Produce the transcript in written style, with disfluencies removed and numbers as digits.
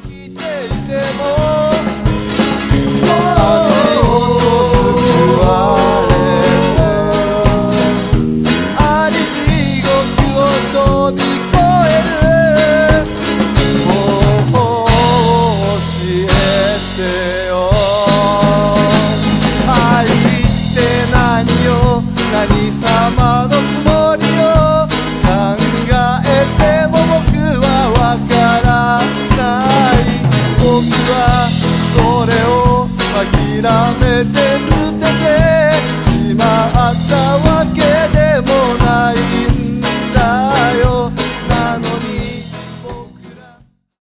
きていても足元すくわれてあり地獄を飛び越えるもう教えてよ愛って何よ何様のつもりよ考えても僕はわからない僕はそれを諦めて捨ててしまったわけでもない